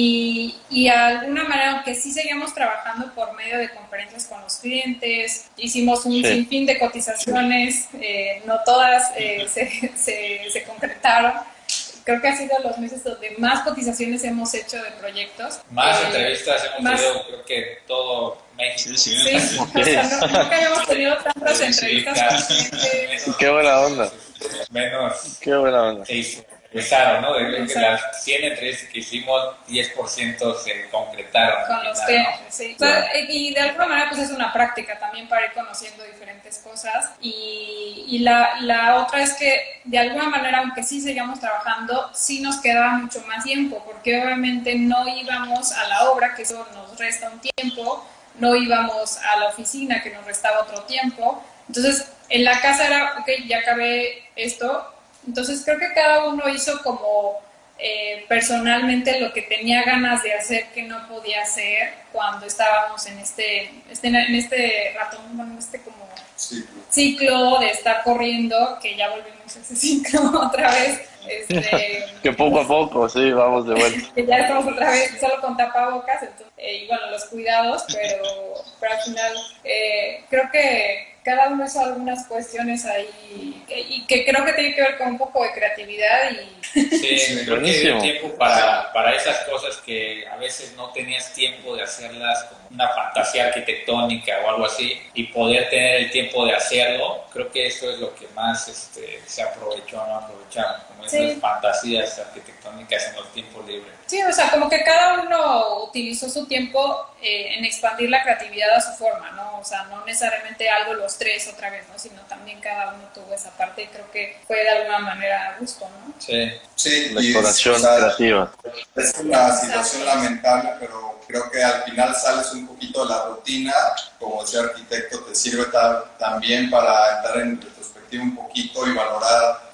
E: y, y de alguna manera, aunque sí seguíamos trabajando por medio de conferencias con los clientes, hicimos un sí. sinfín de cotizaciones, eh, no todas eh, se, se, se concretaron. Creo que ha sido los meses donde más cotizaciones hemos hecho de proyectos.
D: Más
E: eh,
D: entrevistas hemos
E: más...
D: tenido, creo que todo México.
E: Sí, sí. sí. O sea, no, nunca habíamos tenido tantas sí, entrevistas.
B: Sí, Qué buena onda.
D: Menos.
B: Qué buena onda.
D: Sí, empezaron, ¿no? De que las cien entrevistas que hicimos, diez por ciento se concretaron.
E: Con los clientes, ¿no? Sí. O sea, y de alguna manera pues es una práctica también para ir conociendo diferentes cosas. Y, y la, la otra es que de alguna manera, aunque sí seguíamos trabajando, sí nos quedaba mucho más tiempo, porque obviamente no íbamos a la obra, que eso nos resta un tiempo, no íbamos a la oficina, que nos restaba otro tiempo. Entonces, en la casa era, ok, ya acabé esto. Entonces creo que cada uno hizo como eh, personalmente lo que tenía ganas de hacer que no podía hacer cuando estábamos en este, este en este ratón, bueno, en este como
C: ciclo.
E: ciclo de estar corriendo, que ya volvimos a ese ciclo otra vez. Este,
B: que poco a poco, sí, vamos de vuelta.
E: Que ya estamos otra vez solo con tapabocas, entonces, eh, y bueno, los cuidados, pero, pero al final eh, creo que cada uno hizo algunas cuestiones ahí que, y que creo que tiene que ver con un poco de creatividad y...
D: Sí, creo que dio tiempo para, para esas cosas que a veces no tenías tiempo de hacerlas como una fantasía arquitectónica o algo así, y poder tener el tiempo de hacerlo, creo que eso es lo que más este, se aprovechó, no aprovecharon, como esas sí. fantasías arquitectónicas en los tiempos libres.
E: Sí, o sea, como que cada uno utilizó su tiempo eh, en expandir la creatividad a su forma, ¿no? O sea, no necesariamente algo los tres otra vez, ¿no? Sino también cada uno tuvo esa parte y creo que fue de alguna manera a gusto, ¿no?
B: Sí,
C: sí
B: la exploración es, o sea, creativa.
C: Es una situación lamentable, pero creo que al final sales un poquito de la rutina, como ser arquitecto te sirve ta- también para entrar en retrospectiva un poquito y valorar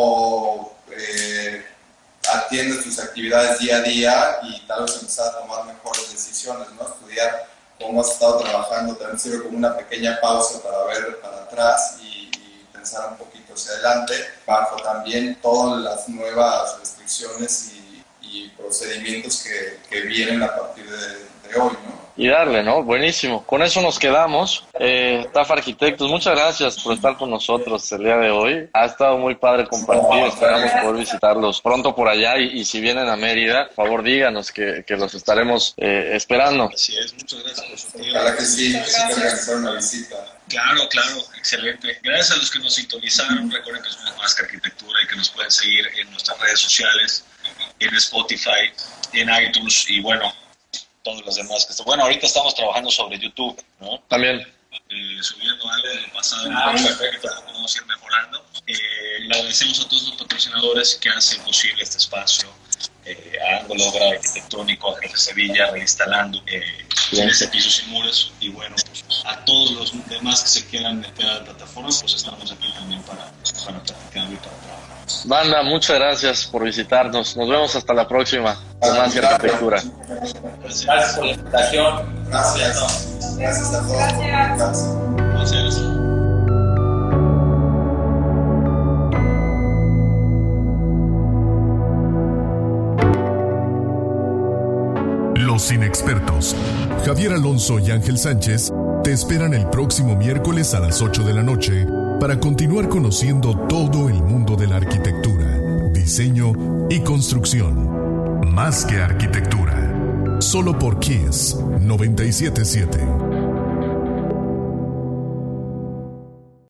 C: cómo eh, atiendes tus actividades día a día y tal vez empezar a tomar mejores decisiones, ¿no? Estudiar cómo has estado trabajando también sirve como una pequeña pausa para ver para atrás y, y pensar un poquito hacia adelante, bajo también todas las nuevas restricciones y, y procedimientos que, que vienen a partir de, de hoy, ¿no?
B: Y darle, ¿no? Buenísimo. Con eso nos quedamos. Eh, T A F Arquitectos, muchas gracias por estar con nosotros el día de hoy. Ha estado muy padre compartir. Esperamos poder visitarlos pronto por allá. Y, y si vienen a Mérida, por favor díganos que, que los estaremos eh, esperando.
F: Así es, muchas gracias por su tiempo.
C: Ojalá que sí, sí que organizar una visita.
F: Claro, claro, excelente. Gracias a los que nos sintonizaron. Recuerden que somos Más que Arquitectura y que nos pueden seguir en nuestras redes sociales, en Spotify, en iTunes y bueno, todos los demás que están. Bueno, ahorita estamos trabajando sobre YouTube, ¿no?
B: También.
F: Eh, subiendo algo del pasado,
D: ah,
F: perfecto, vamos a ir mejorando. Eh, le agradecemos a todos los patrocinadores que hacen posible este espacio, eh, a Ángulo Grado Arquitectónico, a Jefe Sevilla, reinstalando eh, ese piso sin muros, y bueno, pues, a todos los demás que se quieran meter a la plataforma, pues estamos aquí también para, para practicar y para trabajar.
B: Banda, muchas gracias por visitarnos. Nos vemos hasta la próxima con Más que Arquitectura.
D: Gracias por la invitación.
C: Gracias. Gracias a todos.
E: Gracias.
F: Gracias.
A: Los inexpertos, Javier Alonso y Ángel Sánchez, te esperan el próximo miércoles a las ocho de la noche para continuar conociendo todo el mundo de la arquitectura, diseño y construcción. Más que Arquitectura. Solo por Kiss noventa y siete punto siete.